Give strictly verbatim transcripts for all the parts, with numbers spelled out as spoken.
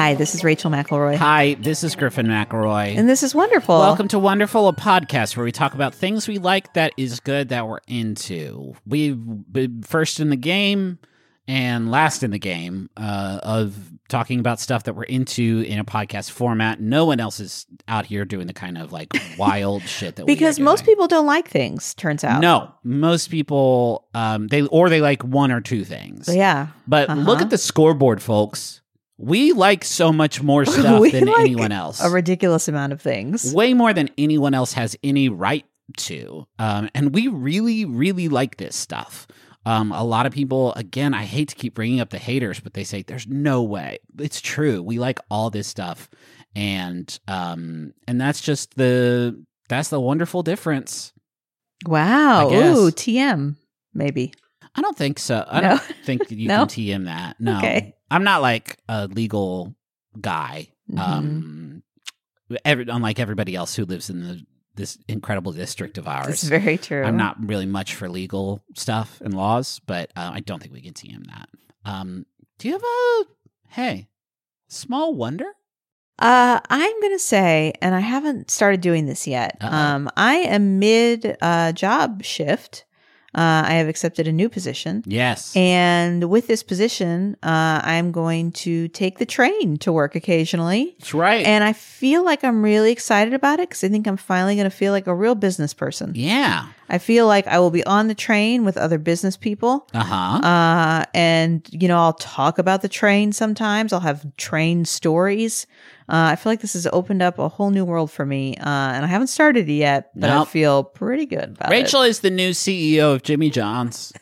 Hi, this is Rachel McElroy. Hi, this is Griffin McElroy. And this is Wonderful. Welcome to Wonderful, a podcast where we talk about things we like that is good that we're into. We've been first in the game and last in the game uh, of talking about stuff that we're into in a podcast format. No one else is out here doing the kind of like wild shit that we Because are most doing. people don't like things, turns out. No, most people, um, they or they like one or two things. Yeah. But Uh-huh. look at the scoreboard, folks. We like so much more stuff We than like anyone else. A ridiculous amount of things. Way more than anyone else has any right to. Um, and we really, really like this stuff. Um, a lot of people, again, I hate to keep bringing up the haters, but they say there's no way. It's true. We like all this stuff. And um, and that's just the, that's the wonderful difference. Wow. I guess. Ooh, T M, maybe. I don't think so. I No? don't think you No? can T M that. No. Okay. I'm not like a legal guy. Mhm. Um, every, unlike everybody else who lives in the this incredible district of ours. That's very true. I'm not really much for legal stuff and laws, but uh, I don't think we can T M that. Um, do you have a, hey, small wonder? Uh, I'm going to say, and I haven't started doing this yet, Uh-oh. um, I am mid uh, job shift. Uh, I have accepted a new position. Yes. And with this position, uh, I'm going to take the train to work occasionally. That's right. And I feel like I'm really excited about it because I think I'm finally going to feel like a real business person. yeah. I feel like I will be on the train with other business people. Uh-huh. Uh, and, you know, I'll talk about the train sometimes. I'll have train stories. Uh, I feel like this has opened up a whole new world for me. Uh, and I haven't started it yet, but Nope. I feel pretty good about it. Rachel is the new C E O of Jimmy John's.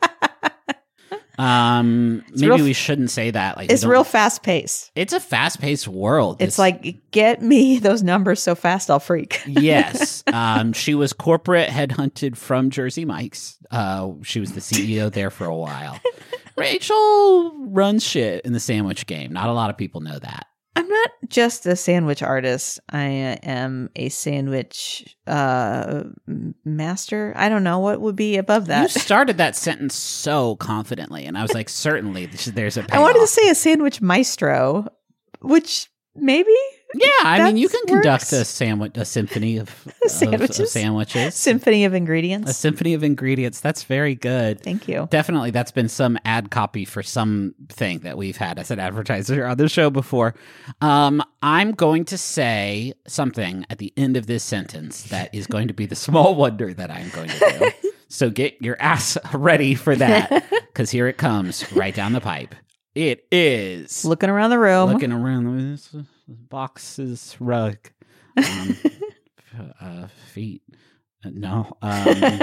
um, maybe real- we shouldn't say that. Like, It's we don't- real fast paced. It's a fast-paced world. It's This- like, get me those numbers so fast I'll freak. yes. Um, she was corporate headhunted from Jersey Mike's. Uh, she was the C E O there for a while. Rachel runs shit in the sandwich game. Not a lot of people know that. I'm not just a sandwich artist. I am a sandwich uh, m- master. I don't know what would be above You that. started that sentence so confidently, and I was like, certainly there's a payoff. I wanted to say a sandwich maestro, which maybe Yeah, I mean, you that can conduct works. a sandwich, a symphony of, of- of Sandwiches. sandwiches. symphony of A ingredients. symphony of ingredients. That's very good. Thank you. Definitely, that's been some ad copy for something that we've had as an advertiser on the show before. Um, I'm going to say something at the end of this sentence that is going to be the small wonder that I'm going to do. So get your ass ready for that, because here it comes right down the pipe. It is Looking around the room. looking around this boxes rug. Um, uh, feet. Uh, No. Um,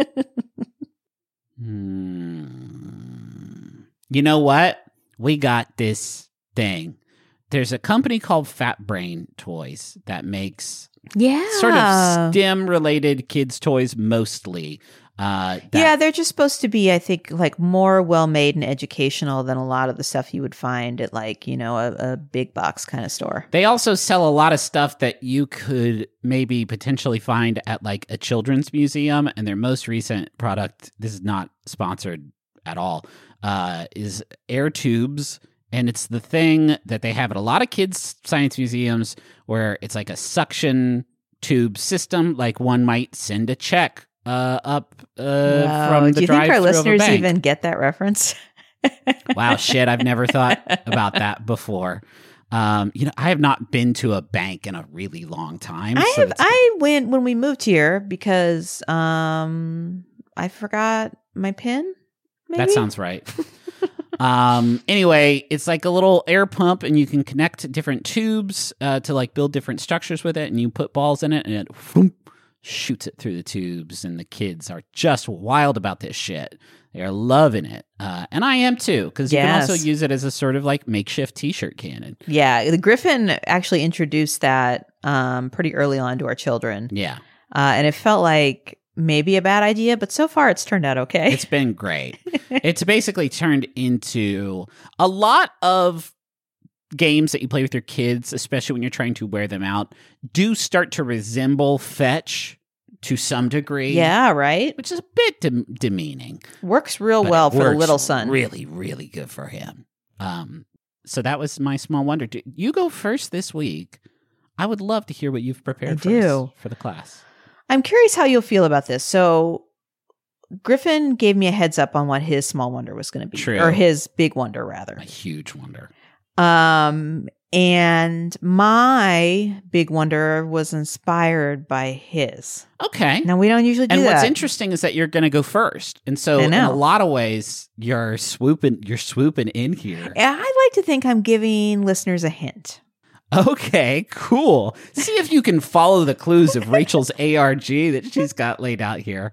Hmm. You know what? We got this thing. There's a company called Fat Brain Toys that makes yeah. sort of STEM related kids' toys mostly. Uh, that- Yeah, they're just supposed to be, I think, like more well made and educational than a lot of the stuff you would find at like, you know, a, a big box kind of store. They also sell a lot of stuff that you could maybe potentially find at like a children's museum. And their most recent product, this is not sponsored at all, uh, is air tubes. And it's the thing that they have at a lot of kids' science museums where it's like a suction tube system, like one might send a check uh, up uh, Wow. from the Do you think our drive-thru of a listeners bank. even get that reference? Wow, shit, I've never thought about that before. Um, you know, I have not been to a bank in a really long time. I so have. it's- I went when we moved here because um I forgot my pin. Maybe? that sounds right. um, anyway, it's like a little air pump, and you can connect different tubes uh, to like build different structures with it, and you put balls in it, and it whoop, shoots it through the tubes, and the kids are just wild about this shit. They are loving it, uh, and I am too, because you Yes. can also use it as a sort of like makeshift T-shirt cannon. Yeah, the Griffin actually introduced that um pretty early on to our children, Yeah, uh, and it felt like maybe a bad idea, but so far it's turned out okay. it's been great. It's basically turned into a lot of games that you play with your kids, especially when you're trying to wear them out, do start to resemble fetch to some degree. Yeah, right. Which is a bit dem- demeaning. Works real but well it for the works little son. Really, really good for him. Um, So that was my small wonder. Do you go first this week? I would love to hear what you've prepared I for do. us for the class. I'm curious how you'll feel about this. So Griffin gave me a heads up on what his small wonder was going to be. True. Or his big wonder, rather. A huge wonder. Um, and my big wonder was inspired by his. Okay. Now, we don't usually do and that. what's interesting is that you're going to go first. And so I in know. a lot of ways, you're swooping, you're swooping in here. I like to think I'm giving listeners a hint. Okay, cool. See if you can follow the clues of Rachel's A R G that she's got laid out here.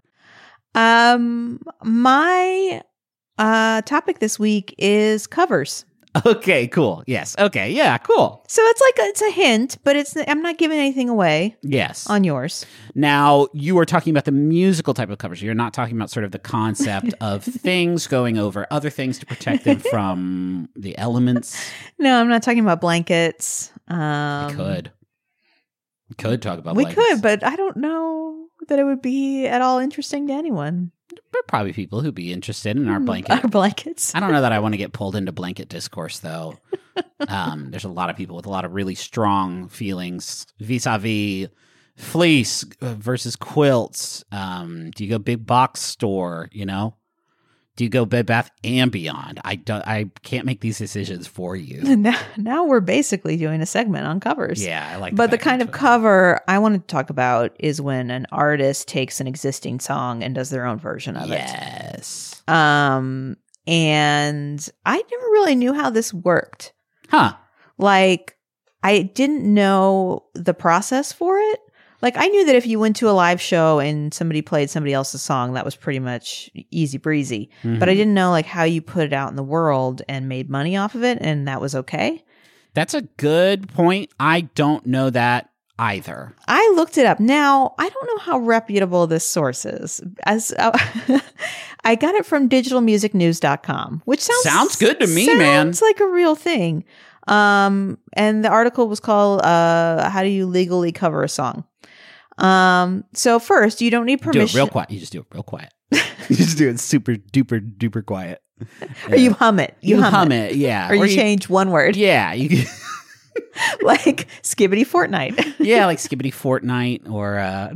Um, my uh topic this week is covers. Okay, cool. Yes. Okay. Yeah, cool. So it's like a, it's a hint, but it's I'm not giving anything away Yes. on yours. Now, you are talking about the musical type of covers. You're not talking about sort of the concept of things going over other things to protect them from the elements. No, I'm not talking about blankets. Um, We could. We could talk about We blankets. could, but I don't know that it would be at all interesting to anyone. There are probably people who'd be interested in our blanket. Our blankets. I don't know that I want to get pulled into blanket discourse, though. Um, there's a lot of people with a lot of really strong feelings vis-a-vis fleece versus quilts. Um, do you go big box store, you know? Do you go Bed Bath and Beyond? I, do, I can't make these decisions for you. Now, now we're basically doing a segment on covers. Yeah, I like But the back kind of into it. cover I want to talk about is when an artist takes an existing song and does their own version of Yes. it. Um, and I never really knew how this worked. Huh. Like, I didn't know the process for it. Like, I knew that if you went to a live show and somebody played somebody else's song, that was pretty much easy breezy. Mhm. But I didn't know, like, how you put it out in the world and made money off of it, and that was okay. That's a good point. I don't know that either. I looked it up. Now, I don't know how reputable this source is. As uh, I got it from digital music news dot com, which sounds Sounds good to me, sounds man. It's like a real thing. Um, and the article was called uh, "How Do You Legally Cover a Song?" Um, so first, you don't need Do permission. it real quiet. You just do it real quiet. You just do it super duper duper quiet. Or you hum it. You, You hum, hum it. it, yeah. Or, you, change one word, Yeah, you like Skibbity Fortnite. yeah, like Skibbity Fortnite or uh,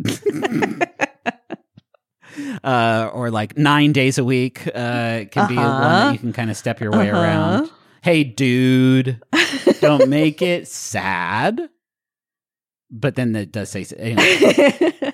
uh, or like nine days a week. Uh, can be one Uh-huh. that you can kind of step your way Uh-huh. around. Hey, dude, don't make it sad. But then it does say anyway.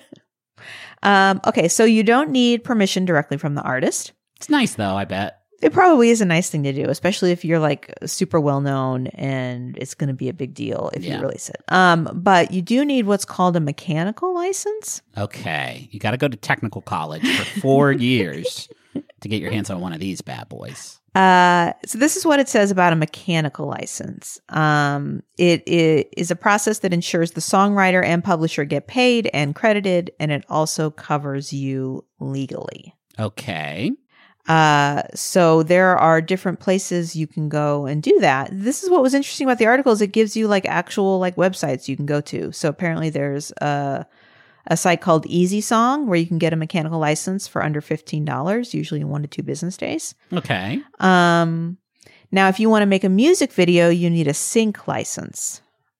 um, okay, so you don't need permission directly from the artist. It's nice though. I bet. It probably is a nice thing to do, especially if you're like super well known and it's going to be a big deal if Yeah. you release it. Um, but you do need what's called a mechanical license. Okay, you got to go to technical college for four years to get your hands on one of these bad boys. Uh, so this is what it says about a mechanical license. Um, it, it is a process that ensures the songwriter and publisher get paid and credited, and it also covers you legally. Okay. Uh, so there are different places you can go and do that. This is what was interesting about the article is it gives you like actual like websites you can go to. So apparently there's a, a site called Easy Song where you can get a mechanical license for under fifteen dollars, usually in one to two business days. Okay. Um, now if you want to make a music video, you need a sync license.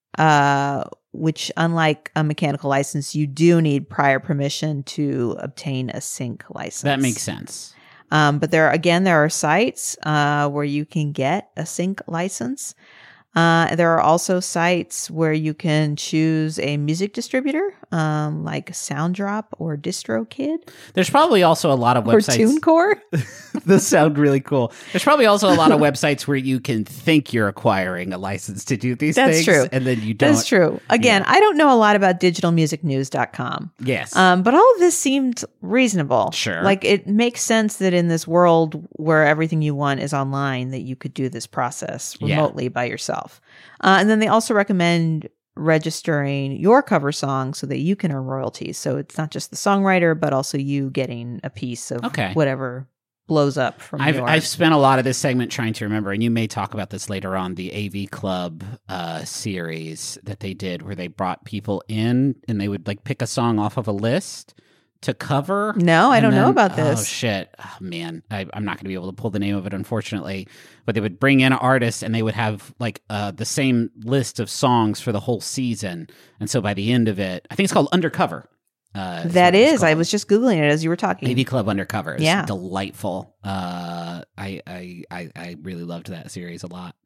Uh, which unlike a mechanical license, you do need prior permission to obtain a sync license. That makes sense. Um, but there, again, there are sites uh, where you can get a sync license. Uh, there are also sites where you can choose a music distributor, um, like Sounddrop or DistroKid There's probably also a lot of or websites. TuneCore. Those sound really cool. There's probably also a lot of websites where you can think you're acquiring a license to do these That's things. true. And then you don't. That's true. Again, Yeah. I don't know a lot about digital music news dot com. Yes. Um, but all of this seemed reasonable. Sure. Like it makes sense that in this world where everything you want is online, that you could do this process Yeah. remotely by yourself. Uh, and then they also recommend registering your cover song so that you can earn royalties. So it's not just the songwriter, but also you getting a piece of Okay. whatever blows up from I've, yours. I've spent a lot of this segment trying to remember, and you may talk about this later on, the A V Club uh, series that they did where they brought people in and they would like pick a song off of a list to cover. No, I And don't know then- about this. Oh shit! Oh man, I, I'm not going to be able to pull the name of it, unfortunately. But they would bring in artists, and they would have like uh, the same list of songs for the whole season. And so by the end of it, I think it's called Undercover. Uh, That what it's is. I called. was just Googling it as you were talking. A V Club Undercover. It's Yeah. delightful. Uh, I, I I I really loved that series a lot.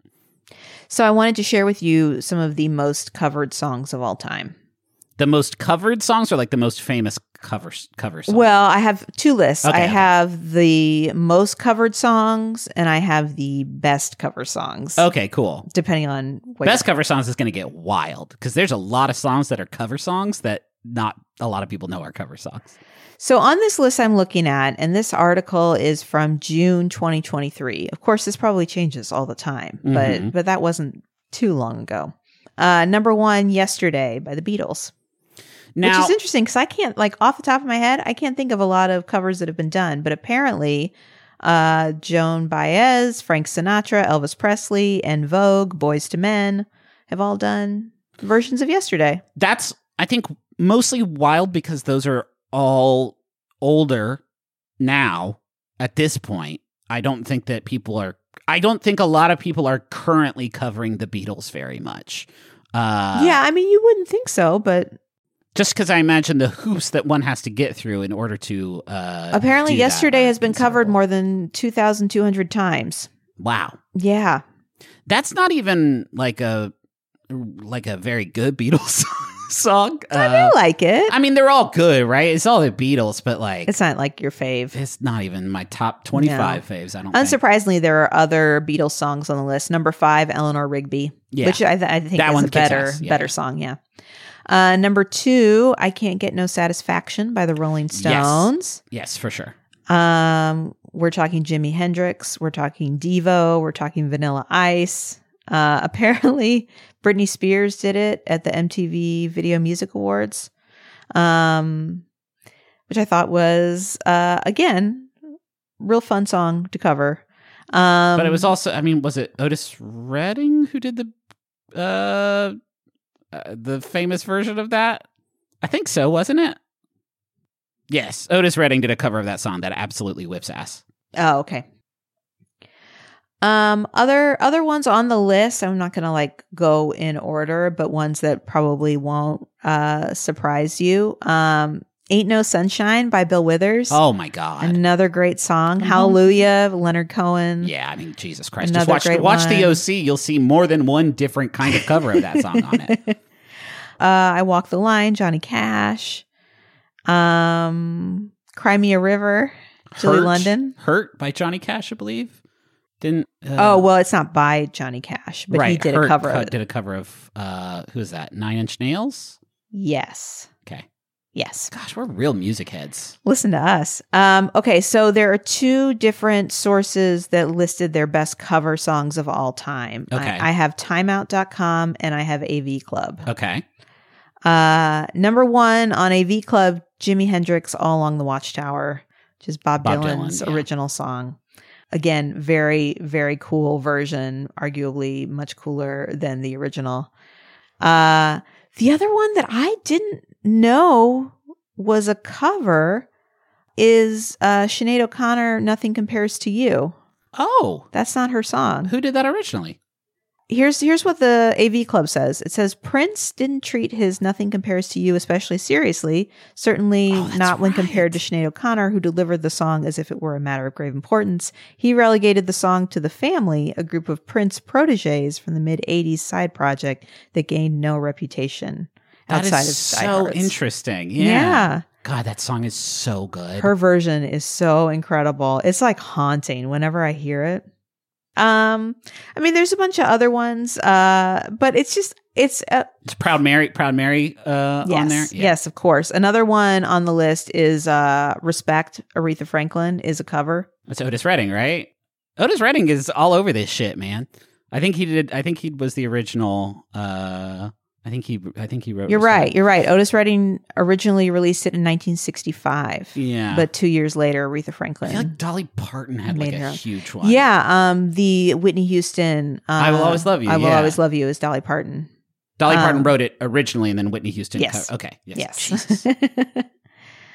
So I wanted to share with you some of the most covered songs of all time. The most covered songs, or like the most famous cover cover songs? Well, I have two lists. Okay, I okay. have the most covered songs and I have the best cover songs. Okay, cool. Depending on what Best cover songs is going to get wild because there's a lot of songs that are cover songs that not a lot of people know are cover songs. So on this list I'm looking at, and this article is from June twenty twenty-three. Of course, this probably changes all the time, but Mhm. but that wasn't too long ago. Uh, number one, Yesterday by the Beatles. Now, Which is interesting because I can't, like, off the top of my head, I can't think of a lot of covers that have been done. But apparently, uh, Joan Baez, Frank Sinatra, Elvis Presley, and Vogue, Boyz two Men have all done versions of Yesterday. that's, I think, mostly wild because those are all older now at this point. I don't think that people are, I don't think a lot of people are currently covering the Beatles very much. Uh, yeah, I mean, you wouldn't think so, but Just because I imagine the hoops that one has to get through in order to. Uh, apparently, do that Yesterday are has been covered considerable. more than two thousand two hundred times. Wow, Yeah. that's not even like a like a very good Beatles song. I Uh, mean, I like it. I mean, they're all good, right? It's all the Beatles, but like, It's not like your fave. it's not even my top twenty-five faves. I don't. think. Unsurprisingly, there are other Beatles songs on the list. Number five, Eleanor Rigby, Yeah. which I, th- I think That is one a kicks better, ass. Yeah, better yeah. song. Yeah. Uh, number two, I Can't Get No Satisfaction by the Rolling Stones. Yes, for sure. Um, we're talking Jimi Hendrix. We're talking Devo. We're talking Vanilla Ice. Uh, apparently, Britney Spears did it at the M T V Video Music Awards, um, which I thought was, uh, again, real fun song to cover. Um, But it was also, I mean, was it Otis Redding who did the uh, uh the famous version of that? I think so, wasn't it? Yes, Otis Redding did a cover of that song that absolutely whips ass. Oh, okay. Um, other other ones on the list. I'm not gonna like go in order, but ones that probably won't uh surprise you. Um, Ain't No Sunshine by Bill Withers. Oh my god. Another great song. Mhm. Hallelujah, Leonard Cohen. Yeah, I mean, Jesus Christ. Another Just watch great watch the one. O C. You'll see more than one different kind of cover of that song on it. uh, I Walk the Line, Johnny Cash. Um, Cry Me a River, Julie Hurt, London. Hurt by Johnny Cash, I believe. Didn't. Uh, Oh, well, it's not by Johnny Cash, but right. he did Hurt a cover co- of it. Did a cover of uh, who is that? Nine Inch Nails. Yes. Okay. Yes. Gosh, we're real music heads. Listen to us. Um, okay, so there are two different sources that listed their best cover songs of all time. Okay. I, I have timeout dot com and I have A V Club. Okay. Uh, number one on A V Club, Jimi Hendrix, All Along the Watchtower, which is Bob, Bob Dylan's Dylan, yeah. original song. Again, very, very cool version, arguably much cooler than the original. Uh, the other one that I didn't know was a cover is uh, Sinead O'Connor, Nothing Compares to You. Oh, That's not her song. who did that originally? Here's here's what the A V Club says. It says Prince didn't treat his Nothing Compares to You especially seriously, certainly Oh, that's not when right. compared to Sinead O'Connor, who delivered the song as if it were a matter of grave importance. He relegated the song to The Family, a group of Prince proteges from the mid-eighties side project that gained no reputation That outside is of so diehards. interesting. Yeah. Yeah. God, that song is so good. Her version is so incredible. It's like haunting whenever I hear it. Um, I mean, there's a bunch of other ones, uh, but it's just, it's, uh, It's Proud Mary, Proud Mary uh, yes, on there. yes, of course. Another one on the list is, uh, Respect, Aretha Franklin is a cover. That's Otis Redding, right? Otis Redding is all over this shit, man. I think he did. I think he was the original. Uh, I think he. I think he wrote. You're Respect. right. You're right. Otis Redding originally released it in nineteen sixty-five. Yeah, But two years later, Aretha I Franklin. feel like Dolly Parton had like Made her a own. huge one. Yeah. Um, the Whitney Houston, uh, I Will Always Love You, I Will yeah. Always Love You is Dolly Parton. Dolly Parton Um, wrote it originally, and then Whitney Houston. yes. co- okay. Yes. Yes. Jesus.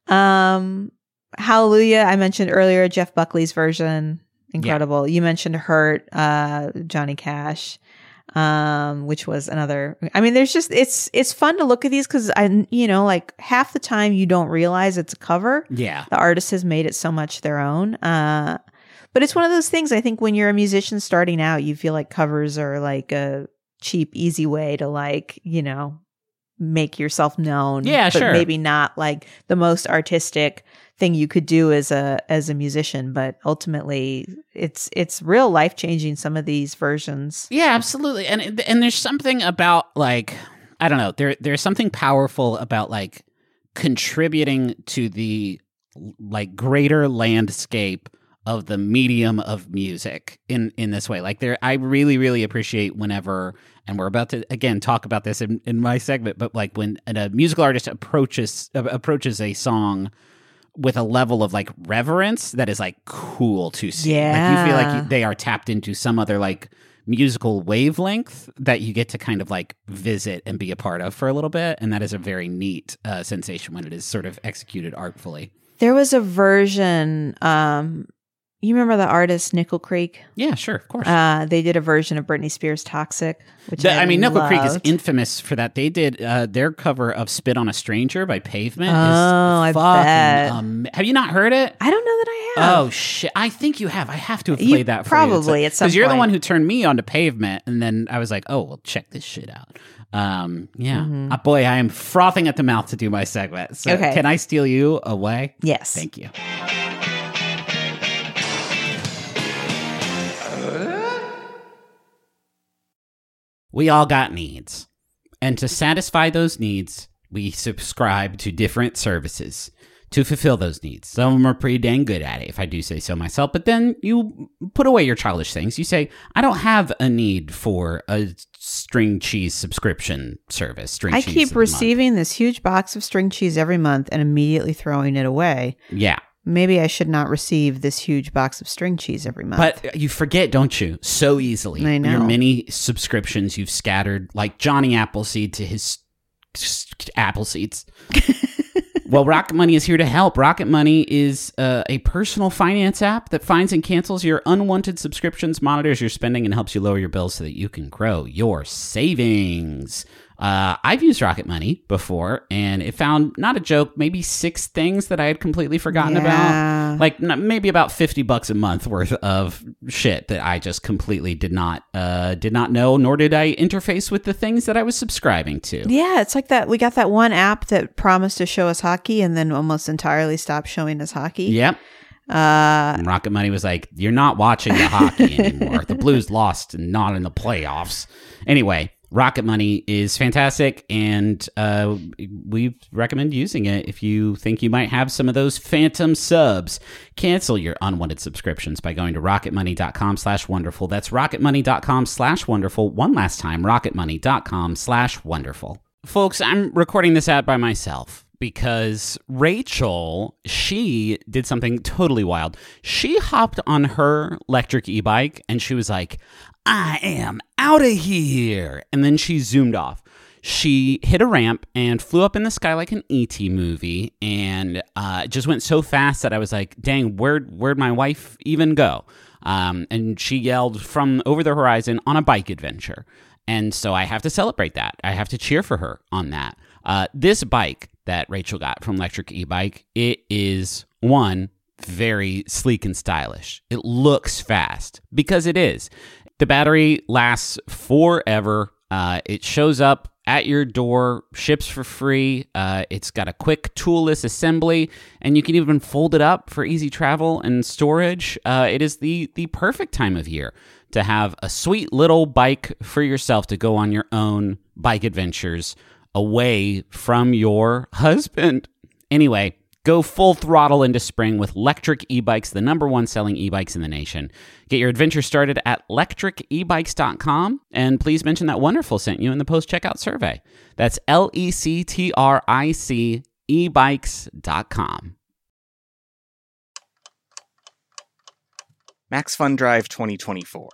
Um, Hallelujah, I mentioned earlier, Jeff Buckley's version, incredible. Yeah. You mentioned Hurt, uh, Johnny Cash, um, which was another. I mean, there's just it's it's fun to look at these because I, you know, like half the time you don't realize it's a cover. Yeah, the artist has made it so much their own. Uh, but it's one of those things. I think when you're a musician starting out, you feel like covers are like a cheap, easy way to like, you know, make yourself known. Yeah, but sure. Maybe not like the most artistic thing you could do as a as a musician, but ultimately it's it's real life changing, some of these versions. Yeah, absolutely. And and there's something about like I don't know, there there's something powerful about like contributing to the like greater landscape of the medium of music in in this way. Like there I really really appreciate whenever, and we're about to again talk about this in, in my segment, but like when a musical artist approaches uh, approaches a song with a level of like reverence that is like cool to see. Yeah. Like you feel like you, they are tapped into some other like musical wavelength that you get to kind of like visit and be a part of for a little bit. And that is a very neat uh, sensation when it is sort of executed artfully. There was a version, um, you remember the artist Nickel Creek? Yeah, sure, of course. Uh, they did a version of Britney Spears' Toxic, which the, I, I mean, Nickel loved. Creek is infamous for that. They did uh, their cover of Spit on a Stranger by Pavement. Oh, is I bet. Um, have you not heard it? I don't know that I have. Oh, shit. I think you have. I have to have You played that for probably you. at some Because you're the point. one who turned me on to Pavement, and then I was like, oh, well, check this shit out. Um, yeah. Mm-hmm. Uh, boy, I am frothing at the mouth to do my segment. So Okay. Can I steal you away? Yes. Thank you. We all got needs. And to satisfy those needs, we subscribe to different services to fulfill those needs. Some of them are pretty dang good at it, if I do say so myself. But then you put away your childish things. You say, I don't have a need for a string cheese subscription service. String I cheese keep a receiving month. this huge box of string cheese every month and immediately throwing it away. Yeah. Maybe I should not receive this huge box of string cheese every month. But you forget, don't you, so easily. I know. Your many subscriptions you've scattered, like Johnny Appleseed to his s- apple seeds. Well, Rocket Money is here to help. Rocket Money is uh, a personal finance app that finds and cancels your unwanted subscriptions, monitors your spending, and helps you lower your bills so that you can grow your savings. Uh, I've used Rocket Money before, and it found, not a joke, maybe six things that I had completely forgotten Yeah. about. Like n- maybe about fifty bucks a month worth of shit that I just completely did not uh, did not know, nor did I interface with the things that I was subscribing to. yeah, it's like that. We got that one app that promised to show us hockey and then almost entirely stopped showing us hockey. Yep. Uh, And Rocket Money was like, you're not watching the hockey anymore. The Blues lost and not in the playoffs. Anyway, Rocket Money is fantastic, and uh, we recommend using it if you think you might have some of those phantom subs. Cancel your unwanted subscriptions by going to rocketmoney.com slash wonderful. That's rocketmoney.com slash wonderful. One last time, rocketmoney.com slash wonderful. Folks, I'm recording this ad by myself because Rachel, she did something totally wild. She hopped on her electric e-bike and she was like, I am out of here. And then she zoomed off. She hit a ramp and flew up in the sky like an E T movie, and uh, just went so fast that I was like, dang, where'd, where'd my wife even go? Um, and she yelled from over the horizon on a bike adventure. And so I have to celebrate that. I have to cheer for her on that. Uh, this bike that Rachel got from Electric E-Bike, it is, one, very sleek and stylish. It looks fast, because it is. The battery lasts forever. Uh, it shows up at your door, ships for free. Uh, it's got a quick toolless assembly, and you can even fold it up for easy travel and storage. Uh, it is the the perfect time of year to have a sweet little bike for yourself to go on your own bike adventures away from your husband. Anyway, go full throttle into spring with Electric E-Bikes, the number one selling e-bikes in the nation. Get your adventure started at electric e bikes dot com, and please mention that Wonderful sent you in the post-checkout survey. That's L E C T R I C e bikes dot com. Max Fun Drive twenty twenty-four.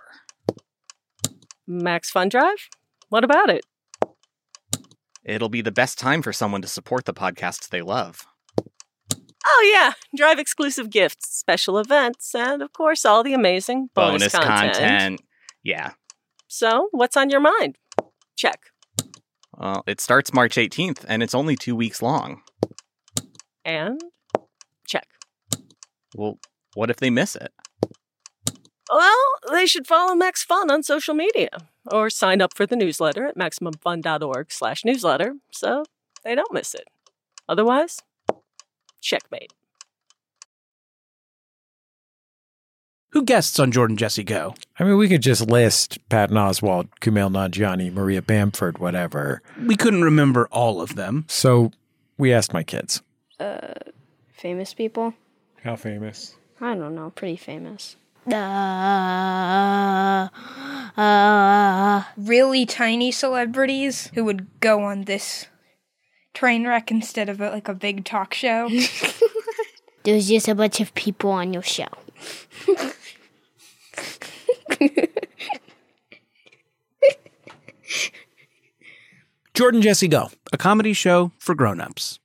Max Fun Drive? What about it? It'll be the best time for someone to support the podcasts they love. Oh, yeah. Drive exclusive gifts, special events, and of course, all the amazing bonus, Bonus content. content. Yeah. So, what's on your mind? Check. Well, it starts March eighteenth, and it's only two weeks long. And check. Well, what if they miss it? Well, they should follow Max Fun on social media or sign up for the newsletter at maximumfun.org slash newsletter so they don't miss it. Otherwise, checkmate. Who guests on Jordan Jesse Go? I mean, we could just list Patton Oswalt, Kumail Nanjiani, Maria Bamford, whatever. We couldn't remember all of them. So we asked my kids. Uh, famous people? How famous? I don't know. Pretty famous. Uh, uh, really tiny celebrities who would go on this train wreck instead of a, like a big talk show. There's just a bunch of people on your show. Jordan Jesse Go, a comedy show for grown-ups.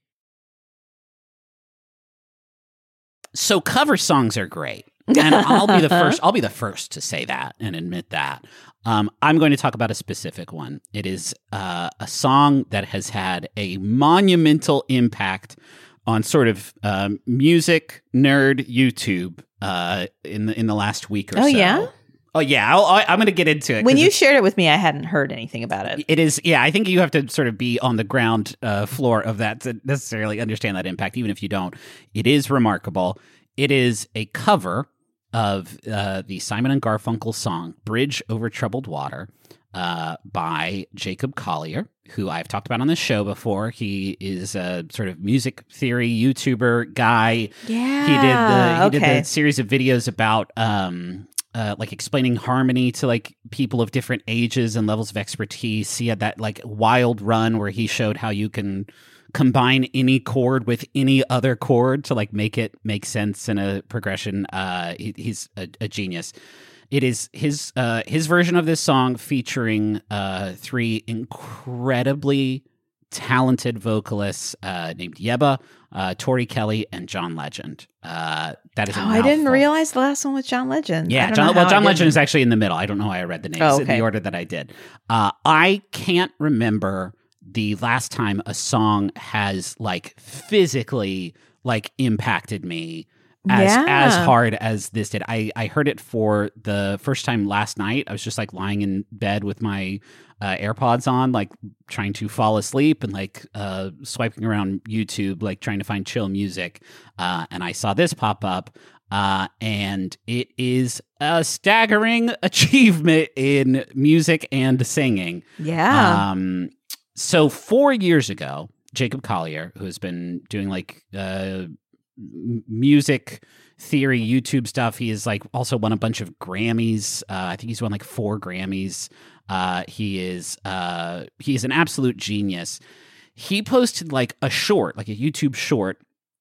So cover songs are great. And I'll be the first I'll be the first to say that and admit that. Um, I'm going to talk about a specific one. It is uh, a song that has had a monumental impact on sort of um, music nerd YouTube uh, in the in the last week or Oh, so. yeah? Oh yeah, I'll, I, I'm going to get into it. When 'cause you it's- shared it with me, I hadn't heard anything about it. It is, yeah. I think you have to sort of be on the ground uh, floor of that to necessarily understand that impact, even if you don't. It is remarkable. It is a cover of uh, the Simon and Garfunkel song "Bridge Over Troubled Water" uh, by Jacob Collier, who I've talked about on this show before. He is a sort of music theory YouTuber guy. Yeah, he did the he okay. did the series of videos about. Um, Uh, like explaining harmony to like people of different ages and levels of expertise. He had that like wild run where he showed how you can combine any chord with any other chord to like make it make sense in a progression. Uh, he, he's a, a genius. It is his uh, his version of this song featuring uh, three incredibly talented vocalists uh, named Yeba, uh, Tori Kelly, and John Legend. Uh, that is a Oh, I didn't mouthful. realize the last one was John Legend. I Yeah, don't John, know well, how John I Legend didn't. is actually in the middle. I don't know why I read the names Oh, in okay. the order that I did. Uh, I can't remember the last time a song has like physically like impacted me as Yeah. as hard as this did. I, I heard it for the first time last night. I was just like lying in bed with my uh, AirPods on, like trying to fall asleep and like uh, swiping around YouTube, like trying to find chill music. Uh, and I saw this pop up. Uh, and it is a staggering achievement in music and singing. Yeah. Um, so four years ago, Jacob Collier, who has been doing like uh, m- music theory YouTube stuff, he has like also won a bunch of Grammys. Uh, I think he's won like four Grammys. Uh, he is uh, he is an absolute genius. He posted like a short, like a YouTube short.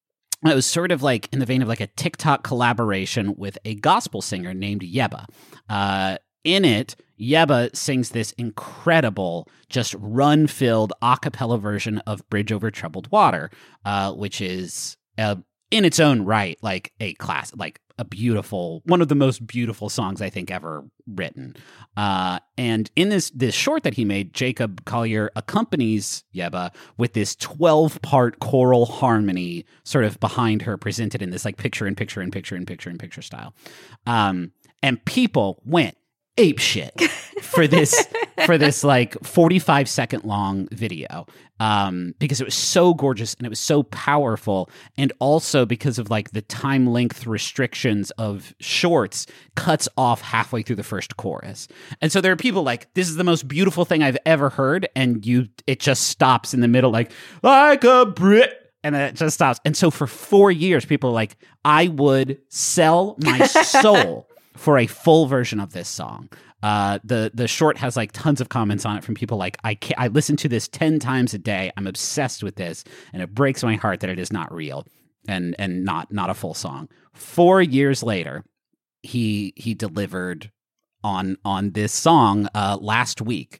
It was sort of like in the vein of like a TikTok collaboration with a gospel singer named Yeba. Uh, in it, Yeba sings this incredible, just run-filled a cappella version of Bridge Over Troubled Water, uh, which is uh, in its own right like a class, like a beautiful, one of the most beautiful songs I think ever written. Uh, and in this this short that he made, Jacob Collier accompanies Yeba with this twelve-part choral harmony sort of behind her, presented in this like picture in picture in picture in picture in picture style. Um, and people went ape shit for this for this like forty-five second long video, um because it was so gorgeous and it was so powerful, and also because of like the time length restrictions of shorts cuts off halfway through the first chorus. And so there are people like, this is the most beautiful thing I've ever heard, and you it just stops in the middle like like a Brit, and then it just stops. And so for four years people are like, I would sell my soul for a full version of this song. Uh, the the short has like tons of comments on it from people like, I can't, I listen to this ten times a day. I'm obsessed with this, and it breaks my heart that it is not real and and not not a full song. Four years later, he he delivered on on this song uh, last week.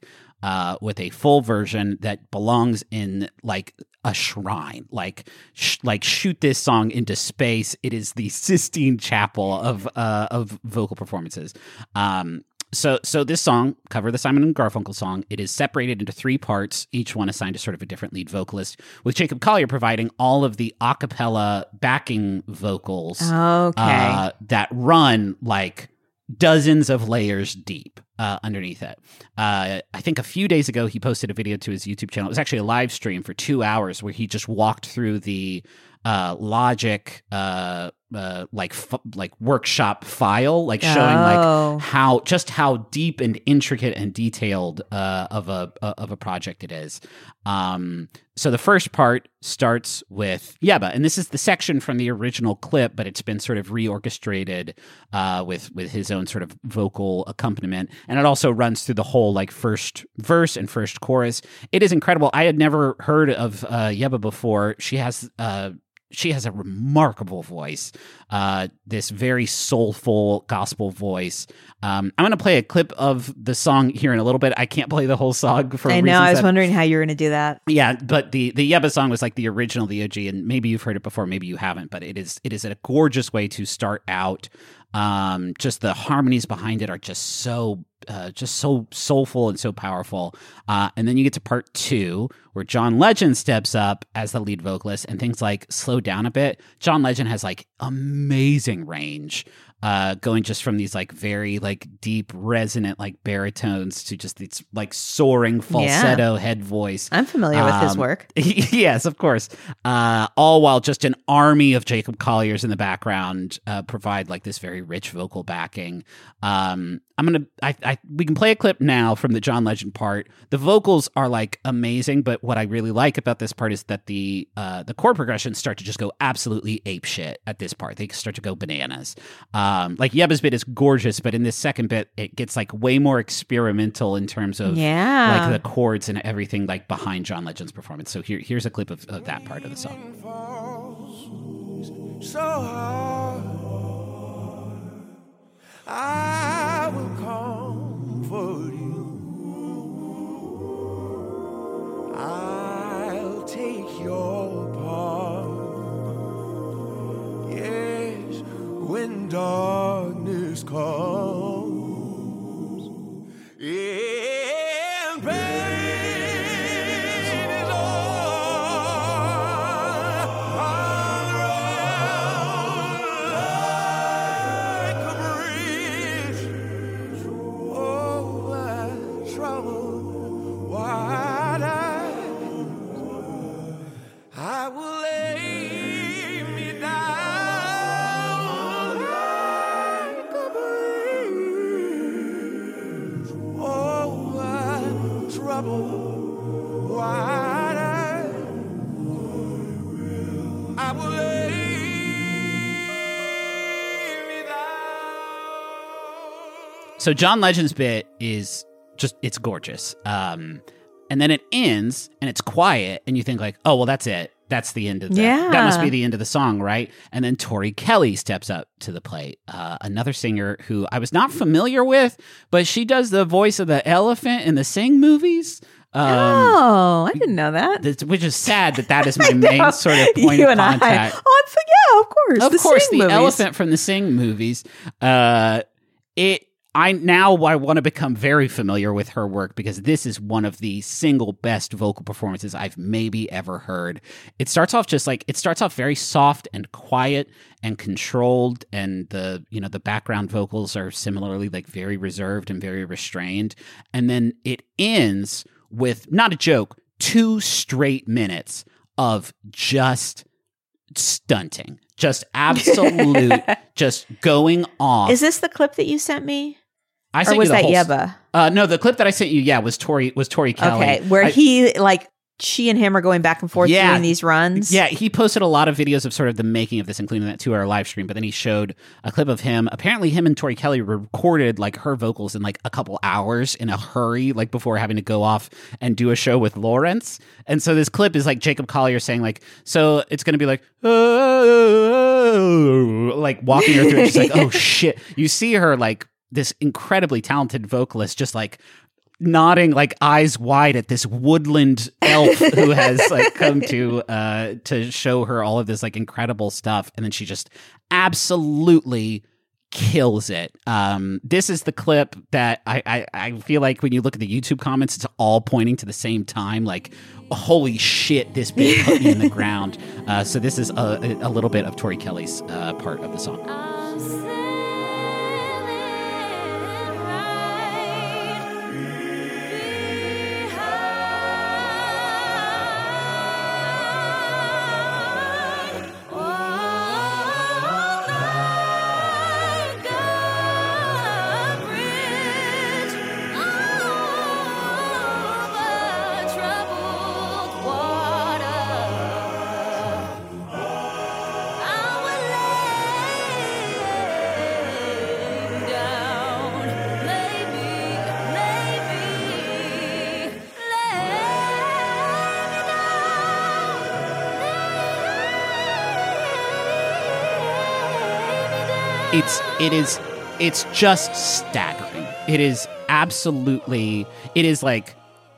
uh, with a full version that belongs in like a shrine, like sh- like shoot this song into space. It is the Sistine Chapel of uh, of vocal performances. Um, So, so this song, Cover the Simon and Garfunkel song, it is separated into three parts, each one assigned to sort of a different lead vocalist, with Jacob Collier providing all of the a cappella backing vocals Okay. uh, that run like dozens of layers deep uh, underneath it. Uh, I think a few days ago, he posted a video to his YouTube channel. It was actually a live stream for two hours where he just walked through the uh, Logic uh, uh, like f- like workshop file, like showing Oh. like how just how deep and intricate and detailed uh, of a of a project it is. Um, so the first part starts with Yebba, and this is the section from the original clip, but it's been sort of reorchestrated uh, with with his own sort of vocal accompaniment, and it also runs through the whole like first verse and first chorus. It is incredible. I had never heard of uh, Yebba before. She has. Uh, She has a remarkable voice, uh, this very soulful gospel voice. Um, I'm going to play a clip of the song here in a little bit. I can't play the whole song for I know. reasons I was that- wondering how you were going to do that. Yeah, but the the Yebba song was like the original, the O G, and maybe you've heard it before, maybe you haven't. But it is it is a gorgeous way to start out. Um, just the harmonies behind it are just so uh, just so soulful and so powerful. Uh, and then you get to part two, where John Legend steps up as the lead vocalist, and things like slow down a bit. John Legend has like amazing range. Uh, going just from these like very like deep resonant like baritones to just these like soaring falsetto head voice. I'm familiar with his Um, work. Yes, of course. Uh, all while just an army of Jacob Colliers in the background uh, provide like this very rich vocal backing. Um, I'm gonna, I, I, we can play a clip now from the John Legend part. The vocals are like amazing, but what I really like about this part is that the uh, the chord progressions start to just go absolutely ape shit at this part. They start to go bananas. Um, like Yebba's bit is gorgeous, but in this second bit, it gets like way more experimental in terms of Yeah. like the chords and everything like behind John Legend's performance. So here, here's a clip of, of that part of the song. So hard, I will comfort you. I'll take your part. Yes, when darkness comes, and pain is all like a bridge over troubled wide eyes. I will lay me down like a bridge over troubled wide eyes. I will lay me down. So John Legend's bit is just, it's gorgeous. Um, and then it ends and it's quiet and you think like, oh, well, that's it. That's the end of that. Yeah. That must be the end of the song, right? And then Tori Kelly steps up to the plate, uh, another singer who I was not familiar with, but she does the voice of the elephant in the Sing movies. Um, oh, I didn't know that. that's- which is sad that that is my I know. main sort of point you of and contact. I. Oh, it's like, yeah, of course. Of the course, Sing the movies. elephant from the Sing movies. Uh, it. I now I want to become very familiar with her work because this is one of the single best vocal performances I've maybe ever heard. It starts off just like it starts off very soft and quiet and controlled, and the you know the background vocals are similarly like very reserved and very restrained, and then it ends with, not a joke, two straight minutes of just stunting, just absolute, just going off. Is this the clip that you sent me? I Or sent was you the that whole s- Yebba? Uh, no, the clip that I sent you, yeah, was Tori was Tori Kelly. Okay, where I- he like she and him are going back and forth Yeah. doing these runs. Yeah, he posted a lot of videos of sort of the making of this, including that two-hour live stream. But then he showed a clip of him. Apparently, him and Tori Kelly recorded like her vocals in like a couple hours in a hurry, like before having to go off and do a show with Lawrence. And so this clip is like Jacob Collier saying like, so it's going to be like, oh, like walking her through it. She's like, oh shit. You see her like this incredibly talented vocalist just like nodding, like eyes wide at this woodland elf who has like come to uh to show her all of this like incredible stuff, and then she just absolutely kills it. Um, this is the clip that I, I I feel like when you look at the YouTube comments, it's all pointing to the same time. Like, holy shit, this bit put me in the ground. Uh, so this is a, a little bit of Tori Kelly's uh, part of the song. It's it is it's just staggering. It is absolutely it is like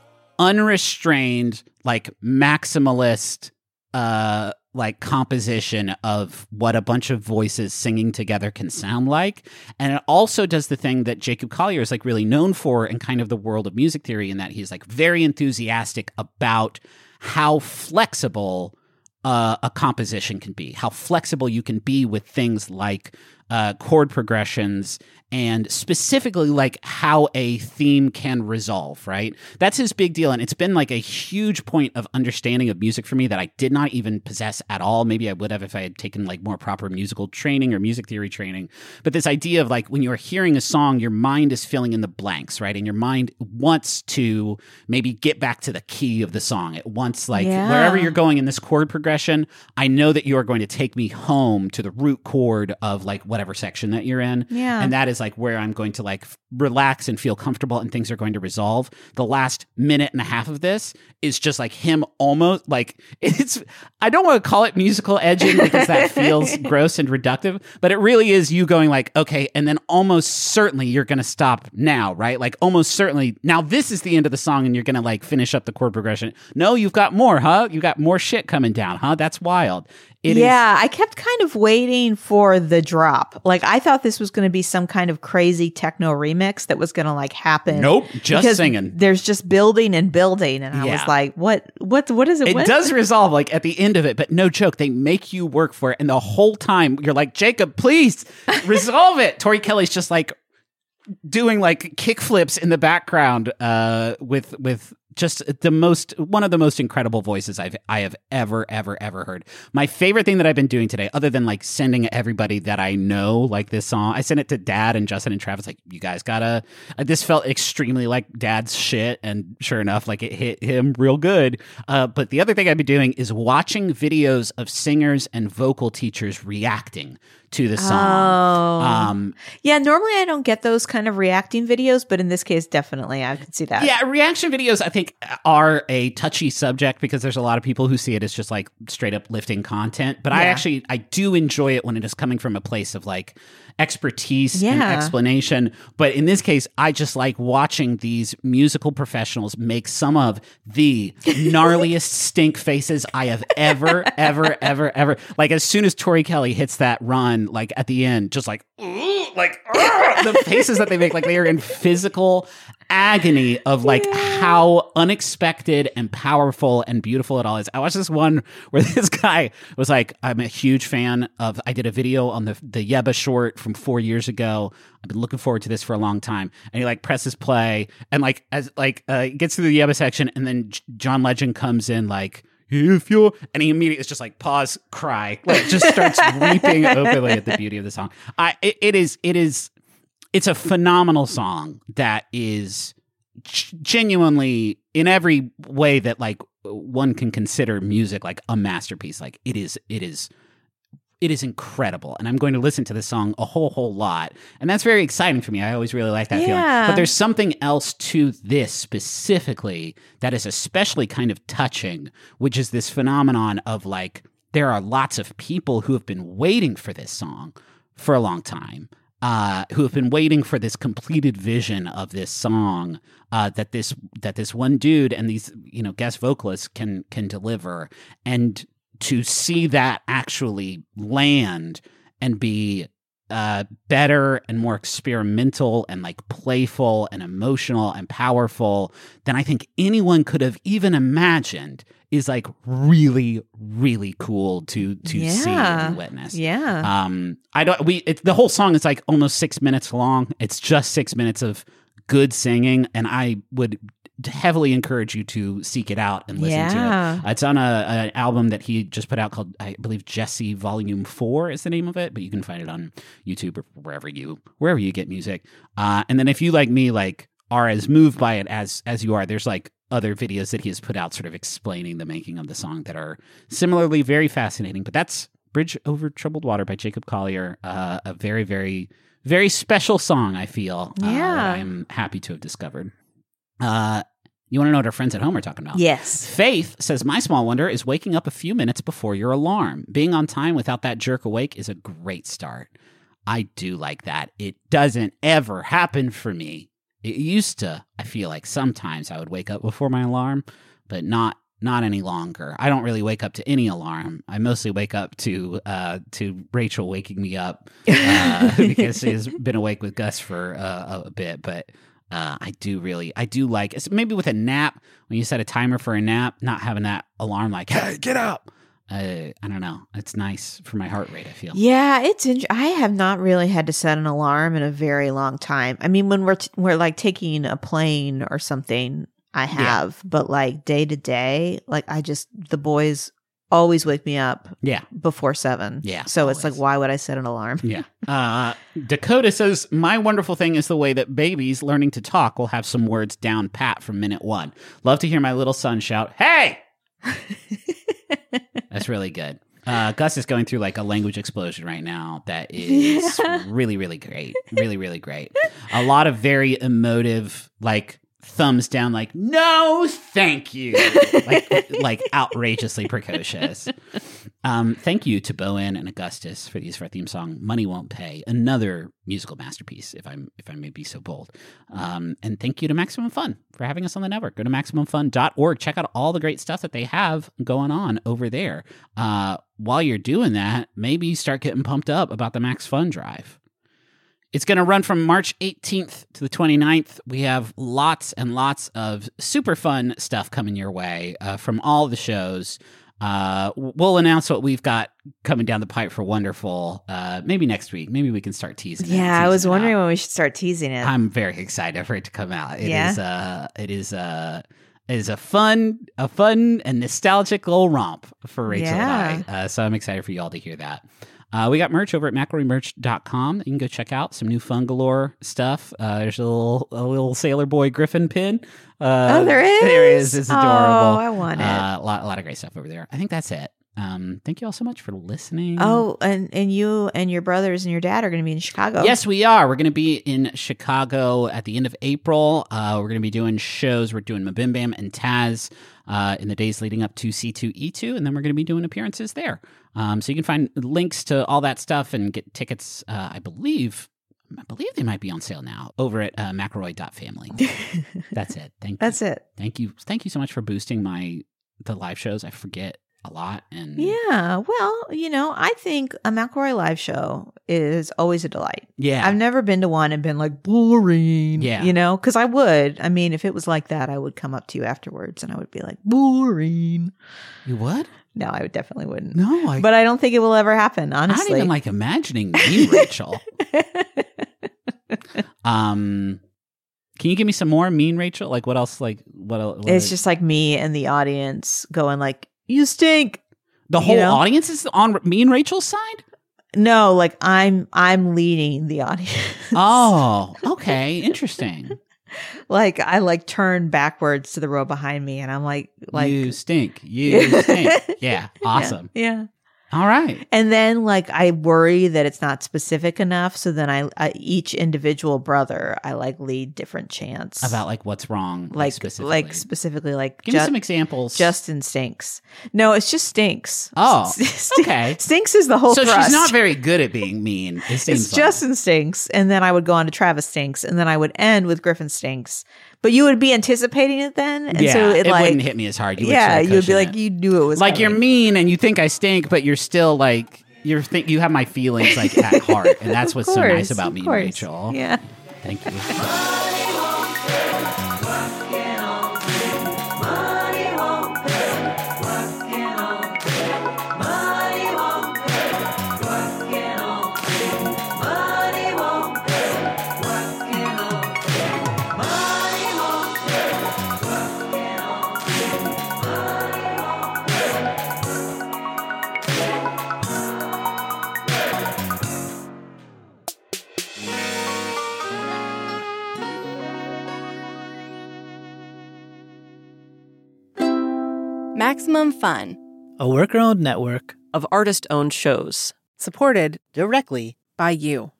unrestrained, like maximalist uh like composition of what a bunch of voices singing together can sound like. And it also does the thing that Jacob Collier is like really known for in kind of the world of music theory, in that he's like very enthusiastic about how flexible uh, a composition can be, how flexible you can be with things like uh, chord progressions, and specifically like how a theme can resolve, right? That's his big deal. And it's been like a huge point of understanding of music for me that I did not even possess at all. Maybe I would have if I had taken like more proper musical training or music theory training. But this idea of like when you're hearing a song, your mind is filling in the blanks, right? And your mind wants to maybe get back to the key of the song. It wants like Yeah. wherever you're going in this chord progression, I know that you are going to take me home to the root chord of like whatever section that you're in. Yeah. And that is like where I'm going to like f- relax and feel comfortable, and things are going to resolve. The last minute and a half of this is just like him almost like it's, I don't want to call it musical edging because that feels gross and reductive, but it really is you going like, okay, and then almost certainly you're going to stop now, right? Like almost certainly now this is the end of the song and you're going to like finish up the chord progression. No, you've got more, huh? You got more shit coming down, huh? That's wild. It yeah, is- I kept kind of waiting for the drop. Like I thought this was going to be some kind of crazy techno remix that was going to like happen. Nope, just because singing. There's just building and building, and I Yeah. was like, "What? What? What is it?" It what? does resolve like at the end of it, but no joke, they make you work for it, and the whole time you're like, Jacob, please resolve it. Tori Kelly's just like doing like kick flips in the background uh, with with. Just the most, one of the most incredible voices I've I have ever ever ever heard. My favorite thing that I've been doing today, other than like sending everybody that I know like this song, I sent it to Dad and Justin and Travis. Like, you guys gotta. This felt extremely like Dad's shit, and sure enough, like it hit him real good. Uh, but the other thing I've been doing is watching videos of singers and vocal teachers reacting to the song. Oh. Um, yeah, normally I don't get those kind of reacting videos, but in this case, definitely I can see that. Yeah, reaction videos, I think, are a touchy subject because there's a lot of people who see it as just like straight up lifting content. But I Yeah. actually, I do enjoy it when it is coming from a place of like expertise and Yeah. explanation. But in this case, I just like watching these musical professionals make some of the gnarliest stink faces I have ever, ever, ever, ever. Like as soon as Tori Kelly hits that run, like at the end, just like, ooh, like "Argh!" the faces that they make, like they are in physical agony of like Yeah. how unexpected and powerful and beautiful it all is. I watched this one where this guy was like, I'm a huge fan of, I did a video on the the Yeba short from four years ago. I've been looking forward to this for a long time. And he like presses play and like as like uh, gets through the Yeba section, and then J- John Legend comes in like, if you're, and he immediately is just like pause, cry, like just starts weeping openly at the beauty of the song. I it, it is it is it's a phenomenal song that is g- genuinely in every way that like one can consider music like a masterpiece. Like it is it is it is incredible, and I'm going to listen to this song a whole whole lot, and that's very exciting for me. I always really like that feeling. Yeah. But there's something else to this specifically that is especially kind of touching, which is this phenomenon of like there are lots of people who have been waiting for this song for a long time. uh, who have been waiting for this completed vision of this song uh, that this that this one dude and these you know guest vocalists can can deliver, and to see that actually land and be uh, better and more experimental and like playful and emotional and powerful than I think anyone could have even imagined is like really, really cool to to Yeah. see and witness. Yeah. Um, I don't. We it, the whole song is like almost six minutes long. It's just six minutes of good singing, and I would heavily encourage you to seek it out and listen Yeah. to it. It's on a an album that he just put out called, I believe, Jesse Volume Four is the name of it, but you can find it on YouTube or wherever you wherever you get music. Uh, and then if you like me, like are as moved by it as as you are, there's like other videos that he has put out sort of explaining the making of the song that are similarly very fascinating. But that's Bridge Over Troubled Water by Jacob Collier, uh, a very, very, very special song, I feel, uh, Yeah. that I'm happy to have discovered. Uh, you want to know what our friends at home are talking about? Yes. Faith says, my small wonder is waking up a few minutes before your alarm. Being on time without that jerk awake is a great start. I do like that. It doesn't ever happen for me. It used to, I feel like sometimes I would wake up before my alarm, but not not any longer. I don't really wake up to any alarm. I mostly wake up to uh, to Rachel waking me up uh, because she's been awake with Gus for uh, a bit. But uh, I do really, I do like, it's maybe with a nap, when you set a timer for a nap, not having that alarm like, hey, get up. Uh, I don't know. It's nice for my heart rate, I feel. Yeah, it's. In- I have not really had to set an alarm in a very long time. I mean, when we're t- we're like taking a plane or something, I have. But like day to day, like I just the boys always wake me up. Yeah, before seven. Yeah, so always. it's like, why would I set an alarm? Yeah. Uh, Dakota says, my wonderful thing is the way that babies learning to talk will have some words down pat from minute one. Love to hear my little son shout, "Hey!" That's really good. Uh, Gus is going through like a language explosion right now that is Yeah. really, really great. Really, really great. A lot of very emotive, like thumbs down, like, no, thank you. like, like outrageously precocious. Um, thank you to Bowen and Augustus for these for our theme song, Money Won't Pay, another musical masterpiece, if I'm if I may be so bold. Um, and thank you to Maximum Fun for having us on the network. Go to maximum fun dot org. Check out all the great stuff that they have going on over there. Uh, while you're doing that, maybe start getting pumped up about the Max Fun Drive. It's going to run from March eighteenth to the twenty-ninth. We have lots and lots of super fun stuff coming your way uh, from all the shows. Uh, we'll announce what we've got coming down the pipe for Wonderful. Uh, maybe next week. Maybe we can start teasing. Yeah, it, I was teasing it wondering out. when we should start teasing it. I'm very excited for it to come out. It Yeah? is. Uh, it is. Uh, it is a fun, a fun and nostalgic little romp for Rachel Yeah. and I. Uh, so I'm excited for you all to hear that. Uh, we got merch over at McElroy Merch dot com. You can go check out some new Fun Galore stuff. Uh, there's a little a little Sailor Boy Griffin pin. Uh, Oh, there is? There is. It's adorable. Oh, I want it. Uh, a lot, a lot of great stuff over there. I think that's it. Um, thank you all so much for listening. Oh, and, and you and your brothers and your dad are going to be in Chicago. Yes, we are. We're going to be in Chicago at the end of April. Uh, we're going to be doing shows. We're doing Mabim Bam and Taz uh, in the days leading up to C two E two, and then we're going to be doing appearances there. Um, so you can find links to all that stuff and get tickets, uh, I believe. I believe they might be on sale now over at uh, McElroy dot family. That's it. Thank you. That's it. Thank you. Thank you so much for boosting my the live shows. I forget a lot. And Yeah. Well, you know, I think a McElroy live show is always a delight. yeah. I've never been to one and been like, boring. Yeah. You know, because I would. I mean, if it was like that, I would come up to you afterwards and I would be like, boring. You would? No, I would definitely wouldn't. No, I, But I don't think it will ever happen, I'm honestly. not even like imagining me, Rachel. um, can you give me some more mean Rachel? Like what else? Like what else? What It's just like me and the audience going like, you stink. the you whole know? audience is on mean Rachel's side. No, like I'm I'm leading the audience. Oh, okay, interesting. Like I like turn backwards to the row behind me and I'm like like you stink. You stink. Yeah, awesome. Yeah. All right. And then, like, I worry that it's not specific enough. So then I, I each individual brother, I like lead different chants About like what's wrong, like specifically. like specifically like Give me some examples. Justin stinks. No, it's just stinks. Oh, St- okay. Stinks is the whole so thrust. she's not very good at being mean. It seems It's like. Justin stinks, and then I would go on to Travis stinks, and then I would end with Griffin stinks. But you would be anticipating it then, and yeah, so it, it like wouldn't hit me as hard. You would yeah, sort of you would be cushion like it. you knew it was like you're coming. mean and you think I stink, but you're still like you're think you have my feelings like at heart, and that's Of what's so nice course, about of me, and course. Rachel. Yeah. Thank you. Maximum Fun, a worker-owned network of artist-owned shows. Supported directly by you.